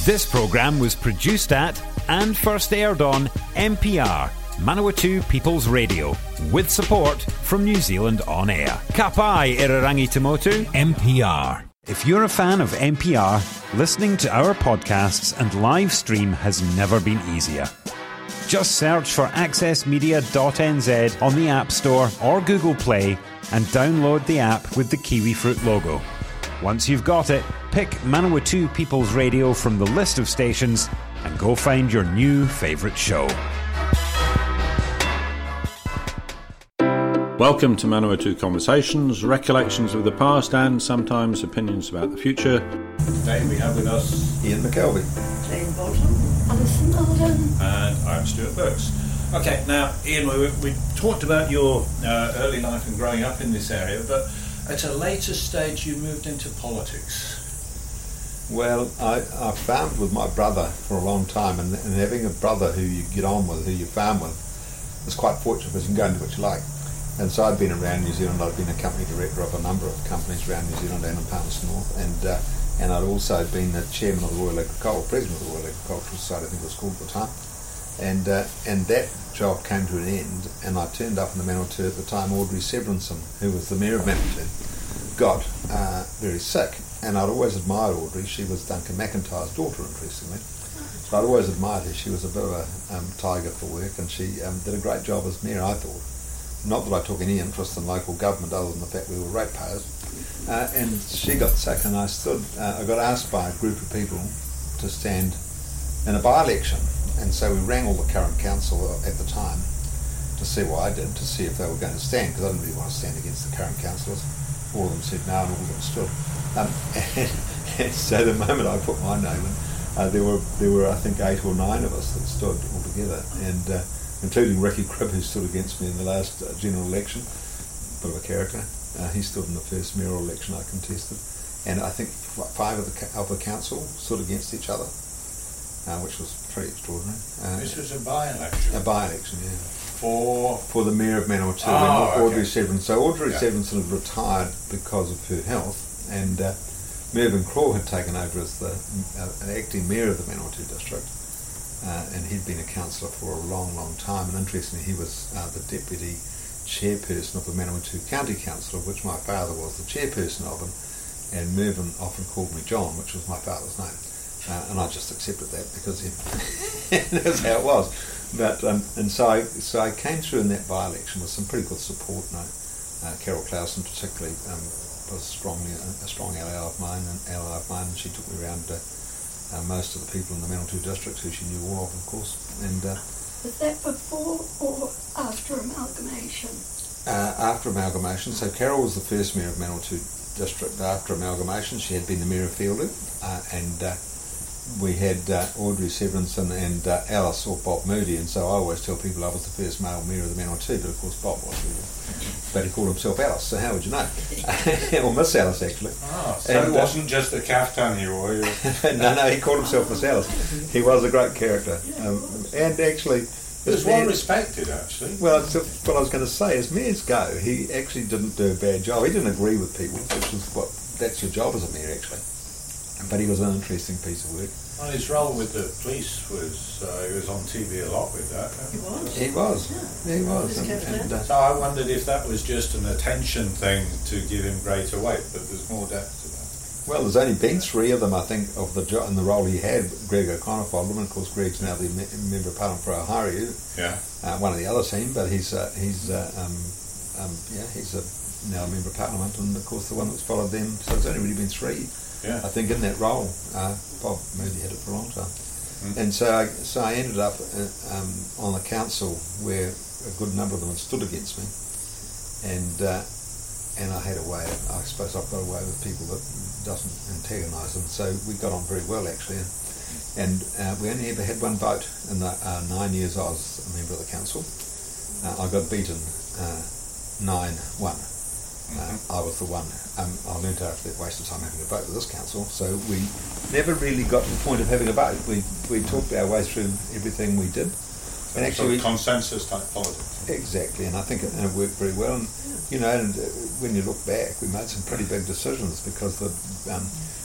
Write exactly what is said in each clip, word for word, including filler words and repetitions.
This programme was produced at and first aired on M P R, Manawatu People's Radio, with support from New Zealand On Air. Ka pai Irarangi Tamotu, M P R. If you're a fan of M P R, listening to our podcasts and live stream has never been easier. Just search for access media dot n z on the App Store or Google Play and download the app with the kiwi fruit logo. Once you've got it, pick Manawatu People's Radio from the list of stations and go find your new favourite show. Welcome to Manawatu Conversations, recollections of the past and sometimes opinions about the future. Today we have with us Ian McKelvey, Jane Bolton, Alison Alden, and I'm Stuart Burks. Okay, now Ian, we, we talked about your uh, early life and growing up in this area, but at a later stage you moved into politics. Well, I, I farmed with my brother for a long time, and, and having a brother who you get on with, who you farm with, is quite fortunate because you can go and do what you like. And so I'd been around New Zealand. I'd been a company director of a number of companies around New Zealand and in Palmerston North, and uh, and I'd also been the chairman of the Royal Agricultural, president of the Royal Agricultural Society, I think it was called at the time. And uh, and that job came to an end, and I turned up in the Manawatu at the time. Audrey Severinson, who was the mayor of Manawatu, got uh, very sick, and I'd always admired Audrey. She was Duncan McIntyre's daughter, interestingly. So I'd always admired her. She was a bit of a um, tiger for work, and she um, did a great job as mayor, I thought. Not that I took any interest in local government other than the fact we were ratepayers. Uh, and she got sick, and I stood. Uh, I got asked by a group of people to stand in a by-election. And so we rang all the current council at the time to see what I did, to see if they were going to stand, because I didn't really want to stand against the current councillors. All of them said no, and all of them stood. Um, and, and so the moment I put my name in, uh, there were there were I think eight or nine of us that stood all together, and uh, including Ricky Cribb, who stood against me in the last uh, general election, bit of a character. Uh, he stood in the first mayoral election I contested, and I think f- five of the of the council stood against each other. Uh, which was pretty extraordinary. Uh, This was a by-election? A by-election, yeah. For? For the mayor of Manawatu, oh, Audrey okay. Severinson. So Audrey yeah. Severinson had retired because of her health, and uh, Mervyn Craw had taken over as the uh, acting mayor of the Manawatu district, uh, and he'd been a councillor for a long, long time, and interestingly he was uh, the deputy chairperson of the Manawatu County Council, of which my father was the chairperson of, and, and Mervyn often called me John, which was my father's name. Uh, and I just accepted that because he, that's how it was. But um, and so I, so I came through in that by-election with some pretty good support. You know, uh, Carol Clausen particularly um, was strongly a, a strong ally of mine, and ally of mine, and she took me around uh, uh, most of the people in the Manawatu district who she knew all of, of course. And uh, was that before or after amalgamation? Uh, after amalgamation. So Carol was the first mayor of Manawatu district after amalgamation. She had been the mayor of Fieldu, uh, and uh, we had uh, Audrey Severinson and uh, Alice or Bob Moody, and so I always tell people I was the first male mayor of the Manawatu, but of course Bob was really. But he called himself Alice, so how would you know? Or Miss Alice, actually. Ah, so and, it wasn't uh, just a caftan he wore? no, no, he called himself Miss Alice. He was a great character. Um, and actually... He was well respected, actually. Well, that's what I was going to say. As mayors go, he actually didn't do a bad job. He didn't agree with people, which is what... That's your job as a mayor, actually. But he was an interesting piece of work. Well, his role with the police was, uh, he was on T V a lot with that. He was. He was. Yeah. He was. And, and, uh, so I wondered if that was just an attention thing to give him greater weight, but there's more depth to that. Well, there's only been three of them, I think, of the jo- in the role he had. Greg O'Connor followed him, and of course Greg's now the me- member of Parliament for Ohio. Yeah. Uh, one of the other team, but he's uh, he's uh, um, um, yeah he's a, now a member of Parliament, and of course the one that's followed them. So it's only really been three. Yeah. I think in that role, uh, Bob Moody had it for a long time, mm. and so I, so I ended up uh, um, on the council where a good number of them had stood against me, and uh, and I had a way. Of, I suppose I've got a way with people that doesn't antagonise them. So we got on very well actually, and uh, we only ever had one vote in the uh, nine years I was a member of the council. Uh, I got beaten uh, nine one. Uh, I was the one. Um, I learned after that waste of time having a vote with this council, so we never really got to the point of having a vote. We we talked our way through everything we did. So and actually, sort of consensus type politics. Exactly, and I think it, and it worked very well. And you know, and uh, when you look back, we made some pretty big decisions because the um,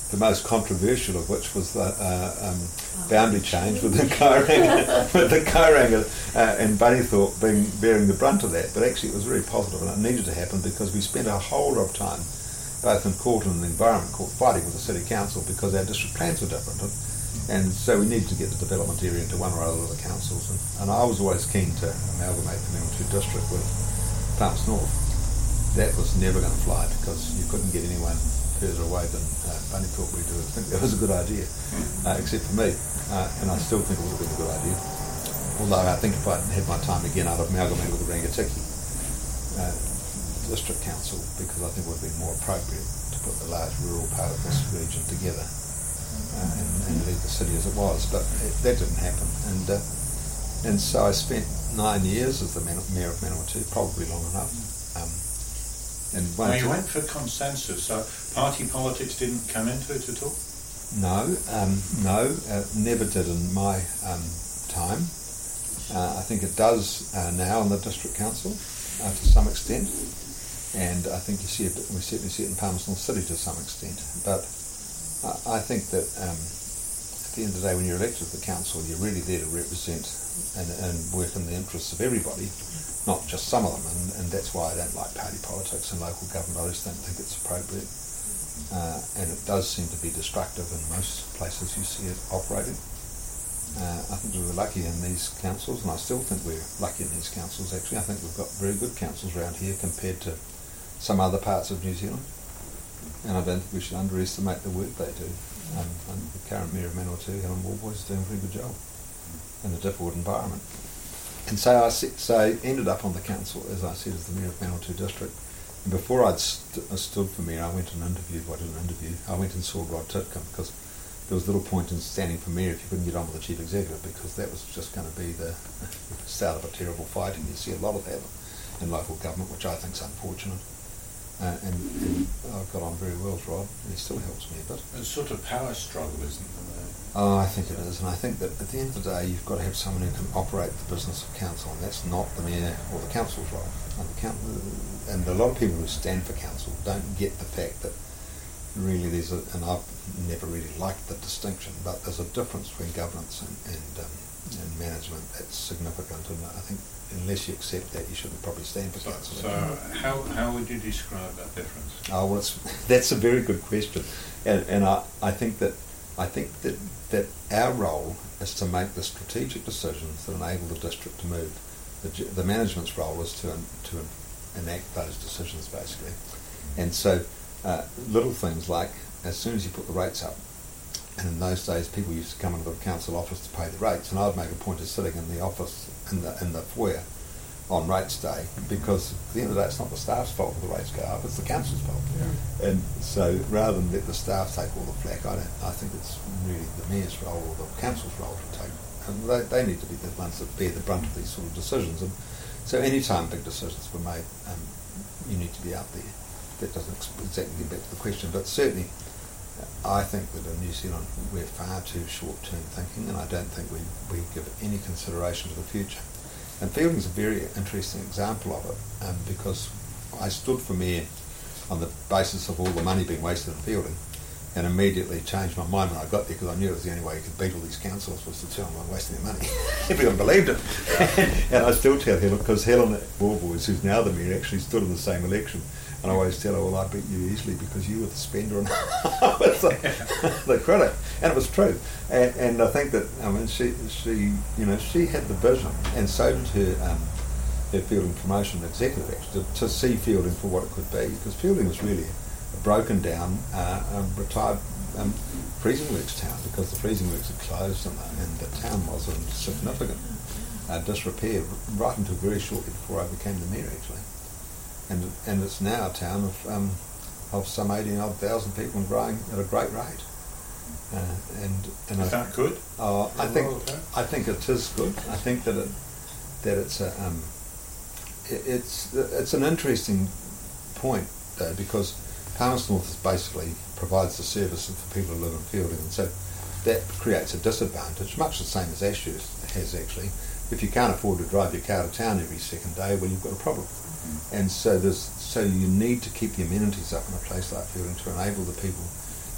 the most controversial of which was the uh, um, boundary change with the Kauranga, with the Kauranga uh, and Bunnythorpe being bearing the brunt of that. But actually, it was very positive, and it needed to happen because we spent a whole lot of time, both in court and in the Environment Court, fighting with the City Council because our district plans were different, and, and so we needed to get the development area into one or other of the councils. And, and I was always keen to amalgamate the Manawatu district with Palms North. That was never going to fly because you couldn't get anyone further away than uh, Bunnythorpe. We do think that was a good idea, uh, except for me, uh, and I still think it would have been a good idea. Although I think if I had my time again, I'd have amalgamated with the Rangitikei uh, District Council because I think it would have been more appropriate to put the large rural part of this region together uh, and, and leave the city as it was. But it, that didn't happen, and uh, and so I spent nine years as the mayor of Manawatu, probably long enough. Um, And now you went for consensus, so party politics didn't come into it at all? No, um, no, uh, never did in my um, time. Uh, I think it does uh, now in the district council uh, to some extent, and I think you see it. We certainly see it in Palms North City to some extent. But I, I think that um, at the end of the day, when you're elected to the council, you're really there to represent and, and work in the interests of everybody, not just some of them, and, and that's why I don't like party politics in local government. I just don't think it's appropriate, uh, and it does seem to be destructive in most places you see it operating. Uh, I think we were lucky in these councils, and I still think we're lucky in these councils, actually. I think we've got very good councils around here compared to some other parts of New Zealand, and I don't think we should underestimate the work they do. Um, and the current Mayor of Manawatu, Helen Warboys, is doing a very good job in a difficult environment. And so I so I ended up on the council, as I said, as the Mayor of Manawatu District. And before I'd st- I stood for Mayor, I went and interviewed, well, I did an interview, I went and saw Rod Titcombe, because there was little point in standing for Mayor if you couldn't get on with the Chief Executive, because that was just going to be the start of a terrible fight, and you see a lot of that in local government, which I think is unfortunate. Uh, and, and I got on very well with Rod, and he still helps me a bit. It's sort of power struggle, isn't there? Oh, I think it is, and I think that at the end of the day, you've got to have someone who can operate the business of council, and that's not the mayor or the council's role. And, the count- and a lot of people who stand for council don't get the fact that really there's a, and I've never really liked the distinction, but there's a difference between governance and, and, um, and management that's significant, and I think unless you accept that, you shouldn't probably stand for so, council. So how how would you describe that difference? Oh, well, it's, that's a very good question, and, and I, I think that I think that, that our role is to make the strategic decisions that enable the district to move. The, the management's role is to to enact those decisions, basically. And so uh, little things like, as soon as you put the rates up, and in those days people used to come into the council office to pay the rates, and I'd make a point of sitting in the office, in the, in the foyer, on rates day, because at the end of the day it's not the staff's fault if the rates go up, it's the council's fault. Yeah. And so rather than let the staff take all the flack, I don't, I think it's really the mayor's role or the council's role to take, and they, they need to be the ones that bear the brunt of these sort of decisions. And so any time big decisions were made, um, you need to be out there. That doesn't exactly get back to the question, but certainly I think that in New Zealand we're far too short-term thinking, and I don't think we, we give any consideration to the future. And Fielding's a very interesting example of it, um, because I stood for mayor on the basis of all the money being wasted in Fielding, and immediately changed my mind when I got there, because I knew it was the only way you could beat all these councils was to tell them I'm wasting their money. Everyone believed it. And I still tell Helen, because Helen Warboys, who's now the mayor, actually stood in the same election. And I always tell her, well, I beat you easily because you were the spender and I was the, the critic. And it was true. And, and I think that, I mean, she, she, you know, she had the vision, and so did her, um, her Fielding promotion executive, actually, to, to see Fielding for what it could be, because Fielding was really a broken down, uh, um, retired um, freezing works town, because the freezing works had closed, and the, and the town was in significant uh, disrepair right until very shortly before I became the mayor, actually. And and it's now a town of um, of some eighteen odd thousand people and growing at a great rate. Uh, and and is I, that good? Uh, I think I think it is good. I think that it that it's a um, it, it's it's an interesting point though, because Palms North is basically provides the services for people who live in Fielding, and so that creates a disadvantage, much the same as Ashurst has actually. If you can't afford to drive your car to town every second day, well, you've got a problem. And so there's, so you need to keep the amenities up in a place like Fielding to enable the people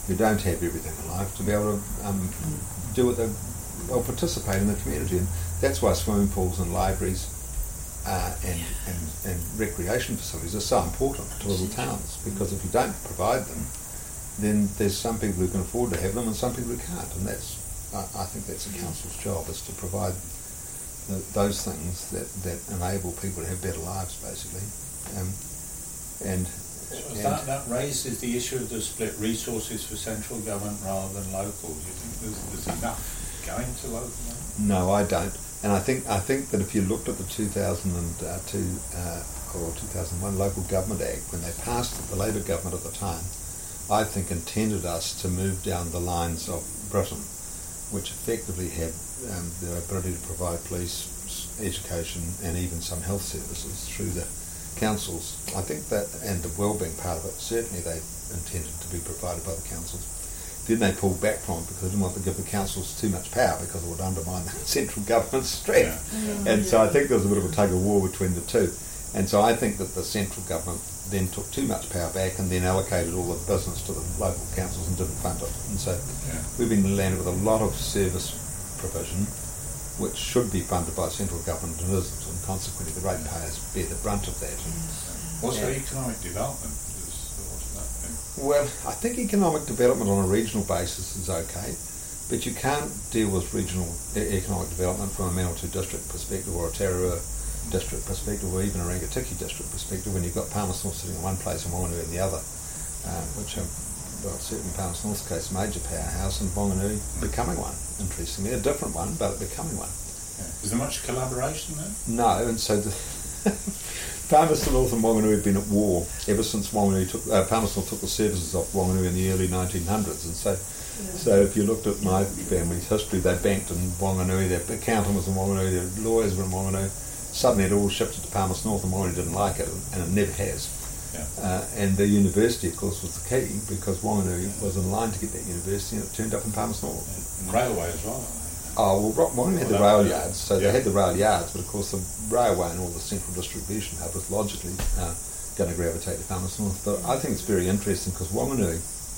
who don't have everything in life to be able to um, do what they or participate in the community. And that's why swimming pools and libraries uh, and, and, and recreation facilities are so important to little towns, because if you don't provide them, then there's some people who can afford to have them and some people who can't. And that's, I, I think that's the council's job, is to provide the, those things that, that enable people to have better lives, basically. Um, and So that, that raises the issue of the split resources for central government rather than local. Do you think there's, there's enough going to local government? No, I don't. And I think I think that if you looked at the two thousand two uh, or two thousand one Local Government Act, when they passed it, the Labour government at the time, I think intended us to move down the lines of Britain, which effectively had um, the ability to provide police, education and even some health services through the councils. I think that, and the wellbeing part of it, certainly they intended to be provided by the councils. Then they pulled back from it because they didn't want to give the councils too much power, because it would undermine the central government's strength. Yeah. And so I think there was a bit of a tug of war between the two. And so I think that the central government then took too much power back and then allocated all the business to the local councils and didn't fund it. And so yeah. we've been landed with a lot of service provision which should be funded by central government and isn't, and consequently the ratepayers bear the brunt of that. Also, yeah. economic development is what's that thing? Well, I think economic development on a regional basis is okay, but you can't deal with regional e- economic development from a Manawatu district perspective or a Tararua district perspective or even a Rangitikei district perspective when you've got Palmerston North sitting in one place and Whanganui in the other, uh, which are, well, certainly Palmerston North's case, a major powerhouse, and Whanganui becoming one, interestingly. A different one, but becoming one. Yeah. Is there much collaboration there? No, and so the Palmerston North and Whanganui have been at war ever since Whanganui took, uh, Palmerston North took the services off Whanganui in the early nineteen hundreds, and so yeah. so if you looked at my family's history, they banked in Whanganui, their accountant was in Whanganui, their lawyers were in Whanganui. Suddenly it all shifted to Palmerston North, and Whanganui didn't like it, and it never has. Yeah. Uh, and the university, of course, was the key, because Whanganui yeah. was in line to get that university, and it turned up in Palmerston North. Yeah. And railway as well. Oh, well, Whanganui had the rail yards, so yeah. they had the rail yards, but of course the railway and all the central distribution hub was logically uh, going to gravitate to Palmerston North. But I think it's very interesting, because Whanganui,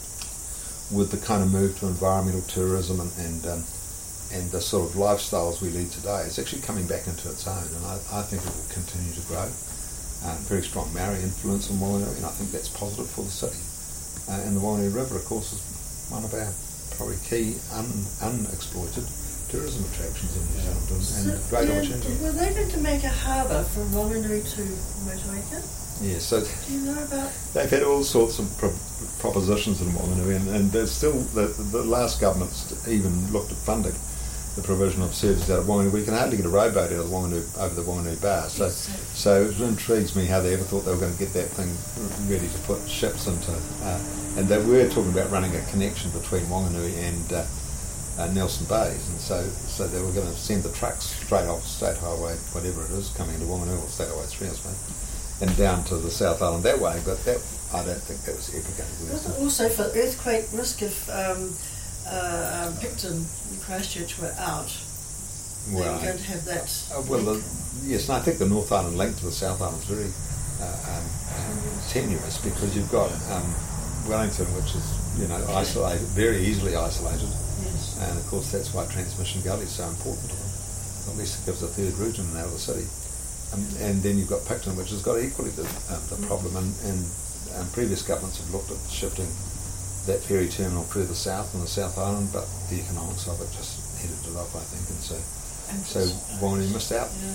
with the kind of move to environmental tourism and and, um, and the sort of lifestyles we lead today, is actually coming back into its own, and I, I think it will continue to grow. Uh, very strong Maori influence in Whanganui, and I think that's positive for the city. Uh, and the Whanganui River, of course, is one of our probably key un- unexploited tourism attractions in New Zealand, and, and so, great yeah, opportunity. Were they going to make a harbour from Whanganui to Motueka? Yeah, so do you know about? They've had all sorts of pro- propositions in Whanganui, and, and there's still the, the last government's even looked at funding the provision of services out of Whanganui. We can hardly get a rowboat out of Whanganui over the Whanganui Bar, so so it intrigues me how they ever thought they were going to get that thing ready to put ships into. Uh, and they were talking about running a connection between Whanganui and uh, uh, Nelson Bays, and so so they were going to send the trucks straight off State Highway, whatever it is, coming into Whanganui, or State Highway three, I suppose, and down to the South Island that way. But that I don't think that was ever going to be. Also, for earthquake risk, if um, uh, Picton and Christchurch were out, well, they were going to have that. Uh, well, the, yes, and I think the North Island link to the South Island is very uh, um, tenuous, because you've got um, Wellington, which is, you know, isolated, very easily isolated, yes. And of course that's why Transmission Gully is so important to them. At least it gives a third route in and out of the city. Um, and then you've got Picton, which has got equally the, um, the problem, and, and um, previous governments have looked at shifting that ferry terminal further south in the South Island, but the economics of it just headed it off, I think, and so and so Whanganui missed out. Yeah.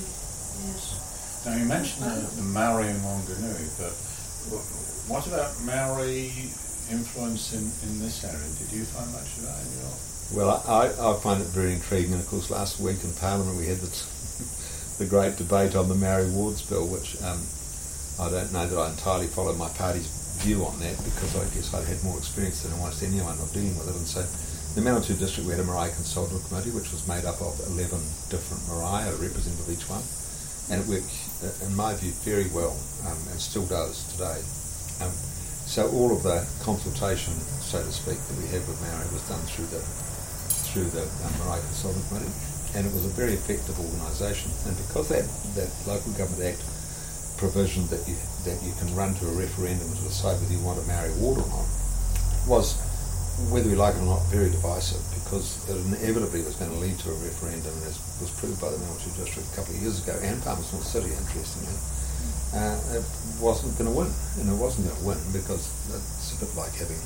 Yes. Now you mentioned the, the Maori in Whanganui, but what about Maori influence in, in this area? Did you find much of that in your? Well, I, I find it very intriguing, and of course last week in Parliament we had this, the great debate on the Maori Wards Bill, which um, I don't know that I entirely followed my party's view on that, because I guess I'd had more experience than almost anyone of dealing with it. And so the Manawatu district, we had a marae consultative committee which was made up of eleven different marae, a representative of each one, and it worked, in my view, very well, um, and still does today. Um, so all of the consultation, so to speak, that we had with Maori was done through the through the um, marae consultative committee, and it was a very effective organisation. And because that, that Local Government Act provision that you that you can run to a referendum to decide whether you want a Maori ward or not was whether we like it or not, very divisive, because it inevitably was going to lead to a referendum, and as was proved by the Manawatu district a couple of years ago, and Palmerston North City, interestingly, uh, it wasn't going to win. And it wasn't going to win because it's a bit like having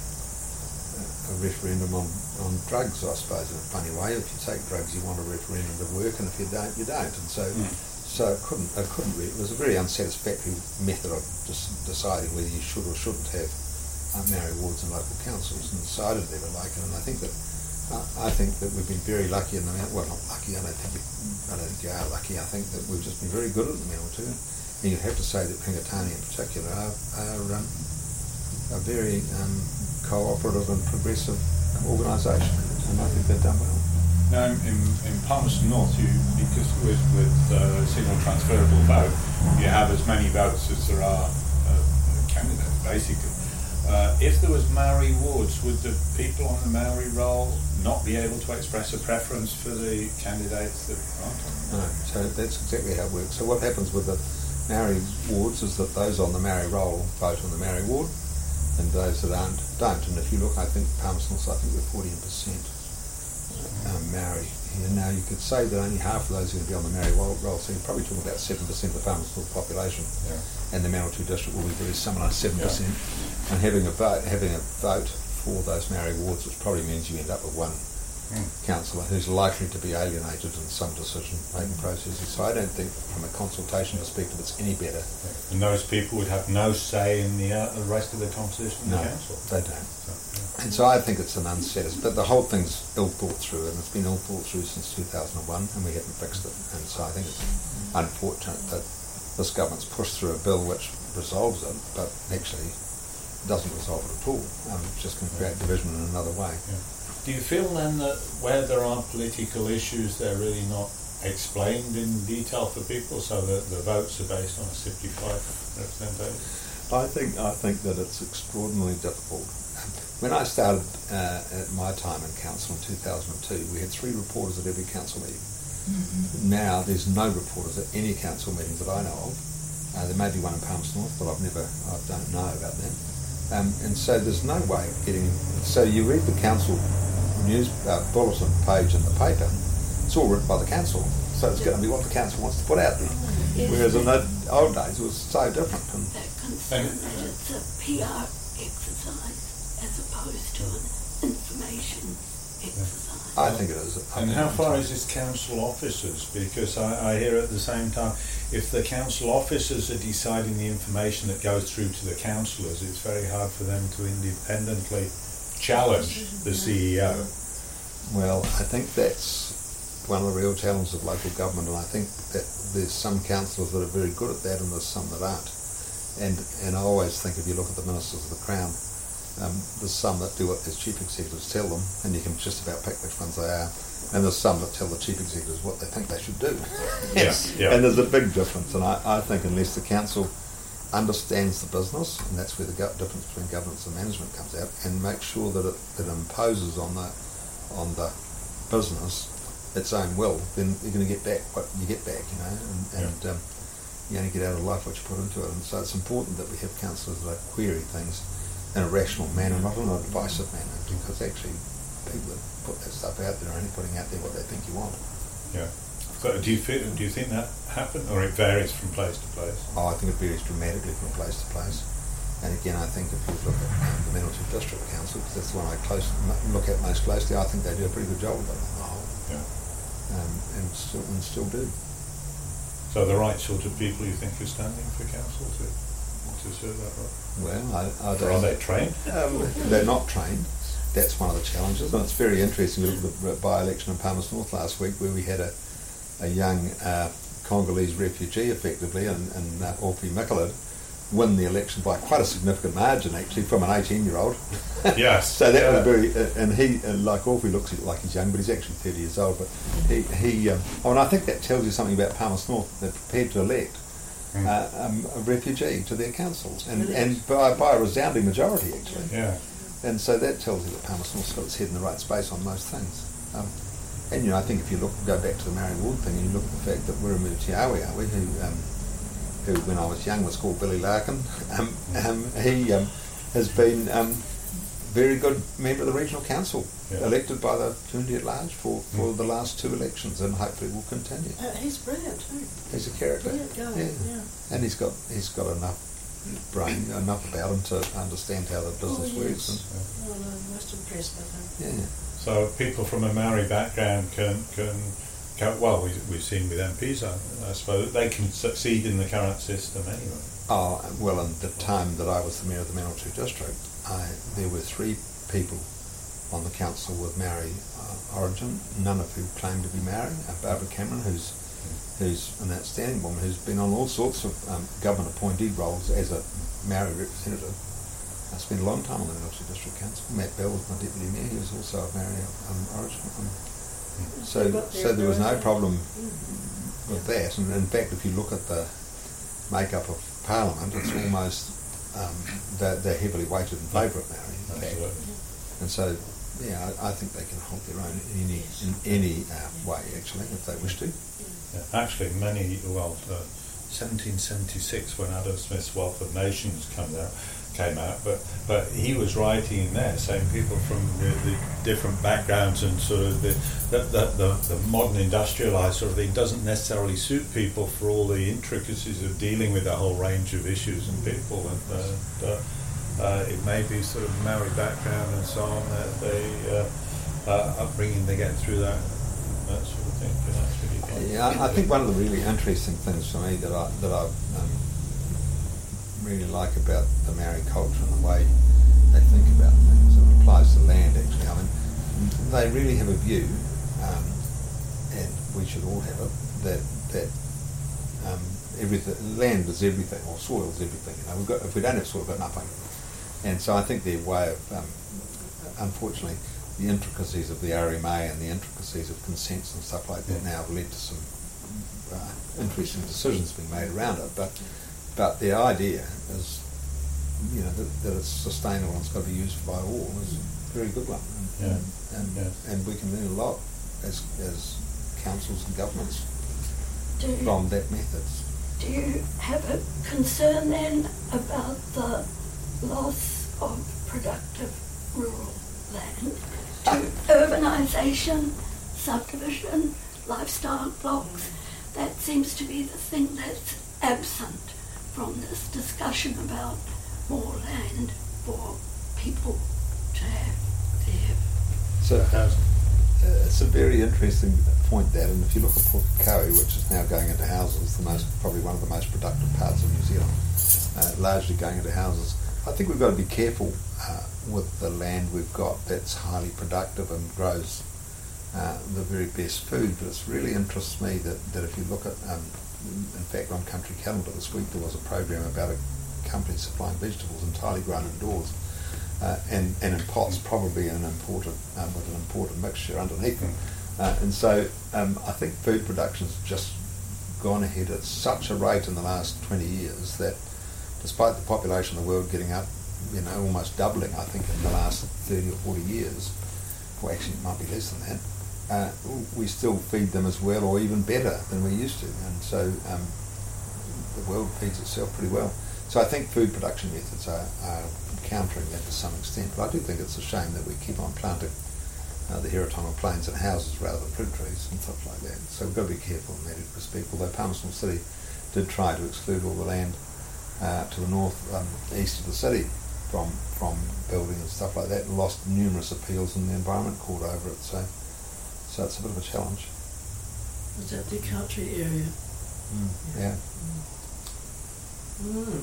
a referendum on, on drugs, I suppose, in a funny way. If you take drugs, you want a referendum to work, and if you don't, you don't. And so, mm. so it couldn't. It couldn't. Re- it was a very unsatisfactory method of just deciding whether you should or shouldn't have uh, Maori wards and local councils, and decided they were like it. And I think that uh, I think that we've been very lucky in the Manawatu. Well, not lucky. I don't think we, I don't think you are lucky. I think that we've just been very good at the Manawatu. And you have to say that Pingatani in particular are, are, um, are very um, cooperative and progressive organisation, and I think they've done well. Now, in, in Palmerston North, you, because with, with uh, single transferable vote, you have as many votes as there are uh, candidates, basically. Uh, if there was Maori wards, would the people on the Maori roll not be able to express a preference for the candidates that aren't on the No, so that's exactly how it works. So what happens with the Maori wards is that those on the Maori roll vote on the Maori ward, and those that aren't don't. And if you look, I think Palmerston, I think we're fourteen percent um, Maori here. Now you could say that only half of those are going to be on the Maori roll, so you're probably talking about seven percent of the Palmerston population, yeah. And the Manawatu district will be very similar, seven Yeah. percent. And having a vote, having a vote for those Maori wards, which probably means you end up with one mm. councillor who's likely to be alienated in some decision-making processes. So I don't think, from a consultation perspective, it's any better. And those people would have no say in the, uh, the rest of the composition of no, the council? they don't. So, yeah. And so I think it's an unsatisfied, but the whole thing's ill thought through, and it's been ill thought through since two thousand one, and we haven't fixed it. And so I think it's unfortunate that this government's pushed through a bill which resolves it, but actually doesn't resolve it at all. Um, it just can create division in another way. Yeah. Do you feel then that where there are political issues, they're really not explained in detail for people, so that the votes are based on a simplified representation? I think I think that it's extraordinarily difficult. When I started uh, at my time in council in two thousand two, we had three reporters at every council meeting. Mm-hmm. Now there's no reporters at any council meeting that I know of. Uh, there may be one in Palmerston North, but I've never, I don't know about them. Um, and so there's no way of getting. So you read the council news uh, bulletin page in the paper. It's all written by the council, so it's going to be what the council wants to put out there. Yes. Whereas in the old days it was so different. And That concern that it's a P R exercise as opposed to an information exercise. I think it is. I And think how it's far time. is this council officers? Because I, I hear at the same time, if the council officers are deciding the information that goes through to the councillors, it's very hard for them to independently challenge the C E O. Well, I think that's one of the real challenges of local government, and I think that there's some councillors that are very good at that, and there's some that aren't. And and I always think if you look at the ministers of the Crown, um, there's some that do what their chief executives tell them, and you can just about pick which ones they are. And there's some that tell the chief executives what they think they should do. Yes, yeah. And there's a big difference, and I, I think unless the council understands the business, and that's where the go- difference between governance and management comes out, and makes sure that it, it imposes on the on the business its own will, then you're going to get back what you get back, you know, and, and yeah. um, you only get out of life what you put into it. And so it's important that we have councillors that query things in a rational manner, not in a divisive manner, because actually people that put that stuff out there are only putting out there what they think you want. Yeah. So do you feel, do you think that happened, or it varies from place to place? Oh, I think it varies dramatically from place to place. And again, I think if you look at um, the Manawatu District Council, because that's the one I close, look at most closely, I think they do a pretty good job of it on the whole. Yeah. Um, and, still, and still do. So the right sort of people you think are standing for council to to serve that role? Well, I, I Or don't. are they trained? Um, they're not trained. That's one of the challenges, and it's very interesting. We looked at the by-election in Palmerston North last week, where we had a a young uh, Congolese refugee, effectively, and, and uh, Orphy Mickelid, win the election by quite a significant margin, actually, from an eighteen-year-old. Yes. So that yeah. was very, uh, and he, uh, like Orphy looks like he's young, but he's actually thirty years old. But he, he um, oh, and I think that tells you something about Palmerston North. They're prepared to elect mm. uh, um, a refugee to their councils, and, and by, by a resounding majority, actually. Yeah. And so that tells you that Palmerston North's got its head in the right space on most things. Um, and, you know, I think if you look, go back to the Maori Ward thing, and you look at the fact that Wiremu Tiawe, aren't we, who, um, who, when I was young, was called Billy Larkin, um, um, he um, has been um, very good member of the regional council, Yeah. elected by the community at large for, for mm. the last two elections, and hopefully will continue. Uh, he's brilliant too. He's a character. Brilliant guy. Yeah. yeah. And he's got he's got enough brain, enough about him to understand how the business oh, works. Yes. And, well, I'm most impressed with him. Yeah. So people from a Maori background can can, can well, we, we've seen with M Ps, I, I suppose they can succeed in the current system anyway. Oh well, in the time that I was the mayor of the Manawatu district, I, there were three people on the council with Maori uh, origin, none of who claimed to be Maori. Uh, Barbara Cameron, who's who's an outstanding woman, who's been on all sorts of um, government appointed roles as a Maori representative. I spent a long time on the Manawatu District Council. Matt Bell was my deputy mayor. He was also of Maori um, origin. Um, so, so there was no problem with that. And in fact, if you look at the makeup of Parliament, it's almost um, they're, they're heavily weighted in favour of Maori. In fact. And so, yeah, I, I think they can hold their own in any in any uh, way, actually, if they wish to. Yeah, actually, many, well, uh, seventeen seventy-six, when Adam Smith's Wealth of Nations came out, came out, but but he was writing in there saying people from the, the different backgrounds and sort of the the, the, the the modern industrialised sort of thing doesn't necessarily suit people for all the intricacies of dealing with a whole range of issues and people, and uh, uh, uh, it may be sort of Maori background and so on that they uh, uh, upbringing they get through that that sort of thing. And that's really fun. Yeah, I, I think one of the really interesting things for me that I that I um, really like about the Maori culture and the way they think about things, and it applies to land actually. I mean, they really have a view, um, and we should all have it, that that um, everything, land is everything, or soil is everything. You know, we've got, if we don't have soil, we've got nothing. And so I think their way of, um, unfortunately, the intricacies of the R M A and the intricacies of consents and stuff like that now have led to some uh, interesting decisions being made around it. But but the idea is, you know, that, that it's sustainable and it's got to be used by all is a very good one. And, Yeah. and, Yeah. and we can learn a lot as as councils and governments Do you, from that method. do you have a concern then about the loss of productive rural land to urbanisation, subdivision, lifestyle blocks? That seems to be the thing that's absent from this discussion about more land for people to have there. So uh, it's a very interesting point, that, and if you look at Port Koe, which is now going into houses, the most probably one of the most productive parts of New Zealand, uh, largely going into houses. I think we've got to be careful uh, with the land we've got that's highly productive and grows uh, the very best food, but it really interests me that, that if you look at, um, in fact on Country Calendar this week there was a program about a company supplying vegetables entirely grown indoors uh, and, and in pots, probably in an imported, um, with an imported mixture underneath them. Uh, and so um, I think food production's just gone ahead at such a rate in the last twenty years that despite the population of the world getting up, you know, almost doubling, I think, in the last thirty or forty years, or actually it might be less than that, uh, we still feed them as well or even better than we used to. And so um, the world feeds itself pretty well. So I think food production methods are, are countering that to some extent. But I do think it's a shame that we keep on planting uh, the Heretono Plains in houses rather than fruit trees and stuff like that. So we've got to be careful in that respect, although Palmerston City did try to exclude all the land Uh, to the north, um, east of the city from from building and stuff like that, and lost numerous appeals and the Environment Court over it, so so it's a bit of a challenge. Is that the country area? Mm, yeah. Mm.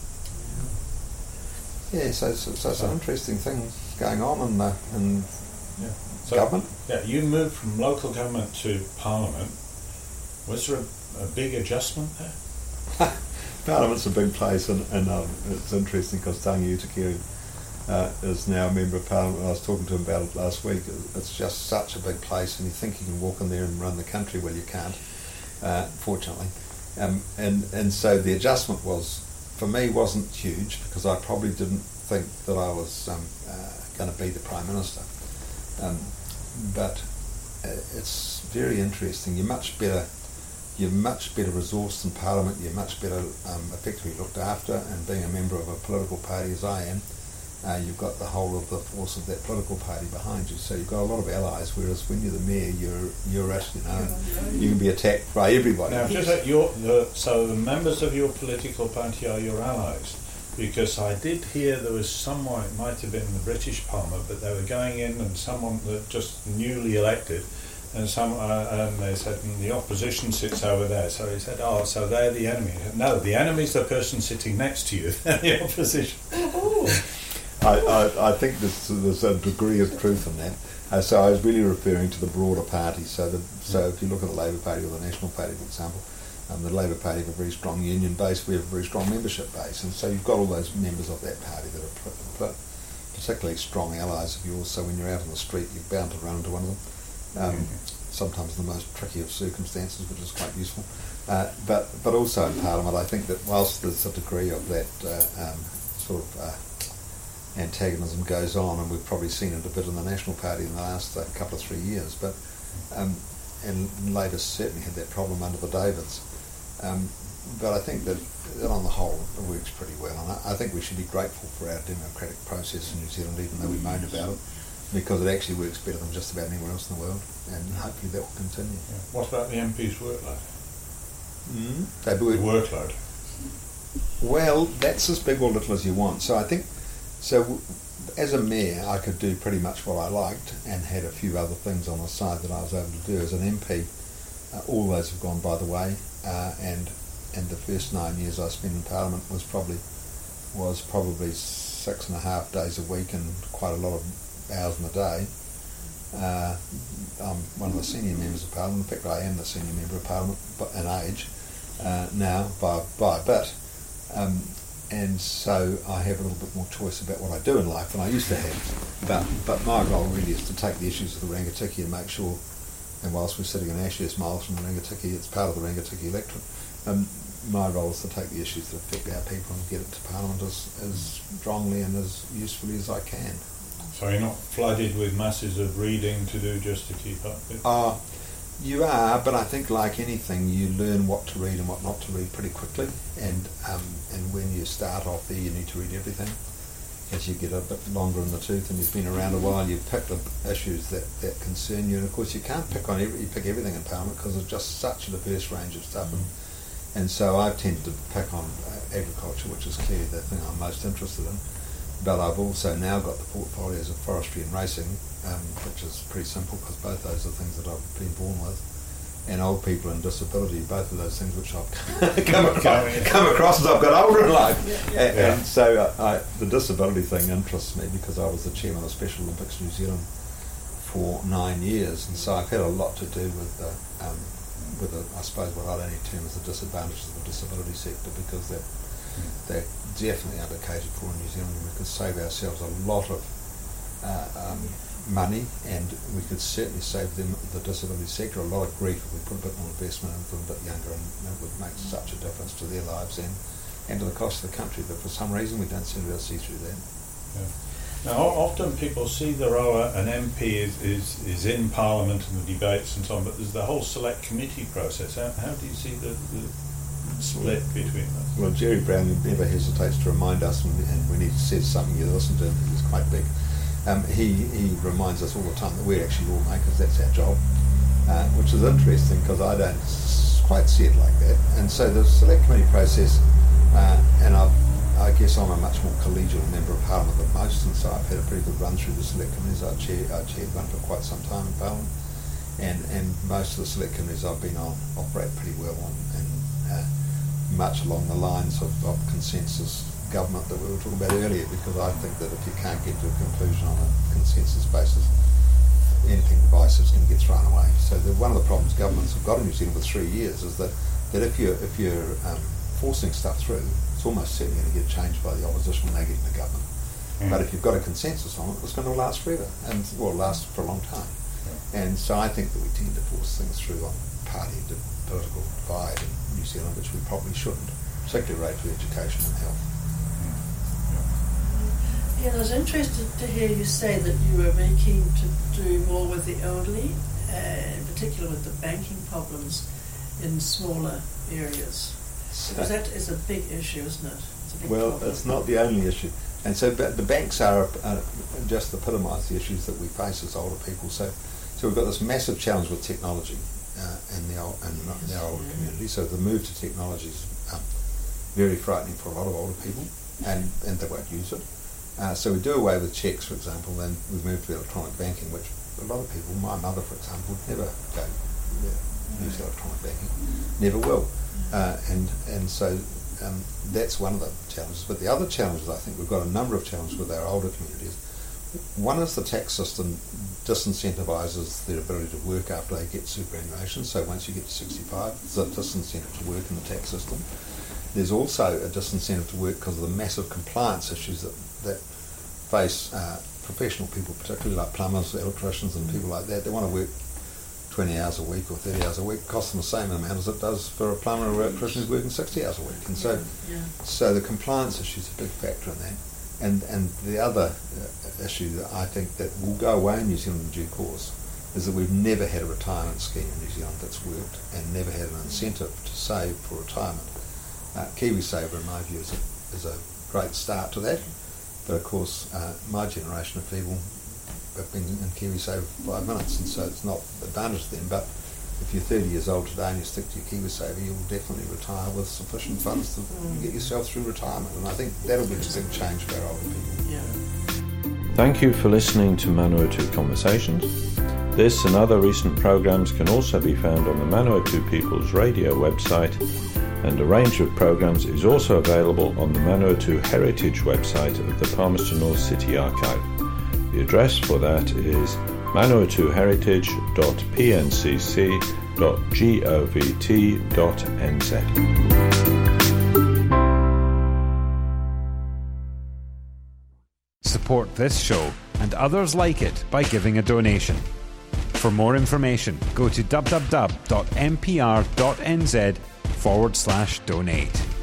Yeah, so, so, so some interesting things going on in, the, in Yeah. So, government. Yeah, you moved from local government to Parliament. Was there a, a big adjustment there? Parliament's a big place, and, and um, it's interesting because Tangi Utakiri uh, is now a member of Parliament. I was talking to him about it last week. It's just such a big place, and you think you can walk in there and run the country. Well, you can't, uh, fortunately. Um, and, and so the adjustment was, for me, wasn't huge because I probably didn't think that I was um, uh, going to be the Prime Minister. Um, but uh, it's very interesting. You're much better You're much better resourced in Parliament, you're much better um, effectively looked after, and being a member of a political party as I am, uh, you've got the whole of the force of that political party behind you. So you've got a lot of allies, whereas when you're the mayor, you're you're actually, you know, you can be attacked by everybody. Now, just that your, the, so the members of your political party are your allies, because I did hear there was someone, it might have been the British Parliament, but they were going in and someone that just newly elected, and some uh, and they said, mm, the opposition sits over there. So he said, oh, so they're the enemy. No, the enemy's the person sitting next to you, the opposition. I, I, I think there's, there's a degree of truth in that. Uh, so I was really referring to the broader party. So the, so if you look at the Labour Party or the National Party, for example, um, the Labour Party have a very strong union base, we have a very strong membership base, and so you've got all those members of that party that are pr- pr- particularly strong allies of yours, so when you're out on the street you're bound to run into one of them. Um, sometimes in the most tricky of circumstances, which is quite useful. Uh, but but also in Parliament, I think that whilst there's a degree of that uh, um, sort of uh, antagonism goes on, and we've probably seen it a bit in the National Party in the last uh, couple of three years, but um, and Labor certainly had that problem under the Davids. Um, but I think that, that on the whole it works pretty well, and I, I think we should be grateful for our democratic process in New Zealand, even though we moan about it, because it actually works better than just about anywhere else in the world, and hopefully that will continue. Yeah. What about the M P's workload? Mm, they work. The workload. Well, that's as big or little as you want. So I think, so w- as a mayor, I could do pretty much what I liked, and had a few other things on the side that I was able to do. As an M P, uh, all those have gone by the way, uh, and and the first nine years I spent in Parliament was probably was probably six and a half days a week and quite a lot of hours in the day. Uh, I'm one of the senior members of Parliament. In fact, I am the senior member of Parliament in age uh, now by, by a bit. Um, and so I have a little bit more choice about what I do in life than I used to have. But but my role really is to take the issues of the Rangitikei and make sure, and whilst we're sitting in Ashes miles from the Rangitikei, it's part of the Rangitikei electorate, um, my role is to take the issues that affect our people and get it to Parliament as, as strongly and as usefully as I can. So you're not flooded with masses of reading to do just to keep up with? Uh, you are, but I think like anything, you learn what to read and what not to read pretty quickly. And um, and when you start off there, you need to read everything. As you get a bit longer in the tooth and you've been around a while, you pick the issues that, that concern you. And of course, you can't pick on every, you pick everything in Parliament because there's just such a diverse range of stuff. And, and so I've tended to pick on uh, agriculture, which is clearly the thing I'm most interested in. But I've also now got the portfolios of forestry and racing, um, which is pretty simple because both those are things that I've been born with. And old people and disability, both of those things which I've come, across, come across as I've got older in life. Yeah, yeah. And, yeah. and so I, I, the disability thing interests me because I was the chairman of Special Olympics New Zealand for nine years, and so I've had a lot to do with the, um, with the, I suppose what I'd only term as the disadvantages of the disability sector, because they're, they're definitely undercated for in New Zealand. We could save ourselves a lot of uh, um, money, and we could certainly save them, the disability sector, a lot of grief if we put a bit more investment into them a bit younger, and it would make such a difference to their lives and, and to the cost of the country. But for some reason we don't seem to be able to see through that. Yeah. Now often people see the role an M P is, is, is in Parliament and the debates and so on, but there's the whole select committee process. How, how do you see the, the split between them? Well, Jerry Brown never hesitates to remind us, and, and when he says something you listen to him, he's quite big. Um, he, he reminds us all the time that we're actually lawmakers, that's our job, uh, which is interesting because I don't quite see it like that. And so the select committee process, uh, and I've, I guess I'm a much more collegial member of Parliament than most, and so I've had a pretty good run through the select committees. I, chair, I chaired one for quite some time in Parliament, and, and most of the select committees I've been on operate pretty well on, and uh, much along the lines of, of consensus government that we were talking about earlier, because I think that if you can't get to a conclusion on a consensus basis, anything divisive is going to get thrown away. So the, one of the problems governments have got in New Zealand with three years is that, that if you're, if you're um, forcing stuff through, it's almost certainly going to get changed by the opposition when they get in the government. Mm. But if you've got a consensus on it, it's going to last forever, and well, last for a long time. Yeah. And so I think that we tend to force things through on party and political divide in New Zealand, which we probably shouldn't, particularly relate to education and health. Yeah, I was interested to hear you say that you were very keen to do more with the elderly, uh, in particular with the banking problems in smaller areas. Because that is a big issue, isn't it? It's a big well, problem. It's not the only issue. And so but the banks are uh, just epitomise the issues that we face as older people. So so we've got this massive challenge with technology uh, in the old, in the older community. So the move to technology is um, very frightening for a lot of older people, and, and they won't use it. Uh, so we do away with cheques, for example, then we've moved to electronic banking, which a lot of people, my mother, for example, would never go yeah, use electronic banking, never will. Uh, and and so um, that's one of the challenges. But the other challenges, I think we've got a number of challenges with our older communities. One is the tax system disincentivises their ability to work after they get superannuation. So once you get to sixty-five, there's a disincentive to work in the tax system. There's also a disincentive to work because of the massive compliance issues that, that face uh, professional people, particularly like plumbers, electricians and people like that. They want to work twenty hours a week or thirty hours a week. It costs them the same amount as it does for a plumber or electrician who's working sixty hours a week. And so, yeah. so the compliance issue is a big factor in that. And and the other uh, issue that I think that will go away in New Zealand in due course is that we've never had a retirement scheme in New Zealand that's worked, and never had an incentive to save for retirement. Uh, KiwiSaver, in my view, is a, is a great start to that. But of course, uh, my generation of people have been in KiwiSaver for five minutes, and so it's not advantage to them. But if you're thirty years old today and you stick to your KiwiSaver, you'll definitely retire with sufficient funds to get yourself through retirement. And I think that'll be the big change for our older people. Yeah. Thank you for listening to Manawatu Conversations. This and other recent programs can also be found on the Manawatu People's Radio website, and a range of programs is also available on the Manawatu Heritage website of the Palmerston North City Archive. The address for that is manawatu heritage dot p n c c dot govt dot n z. Support this show and others like it by giving a donation. For more information, go to w w w dot m p r dot n z forward slash donate.